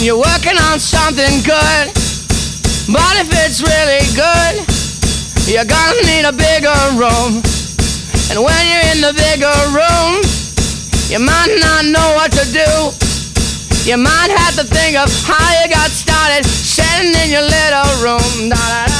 you're working on something good, but if it's really good, you're gonna need a bigger room. And when you're in the bigger room, you might not know what to do. You might have to think of how you got started, sitting in your little room. Da, da, da.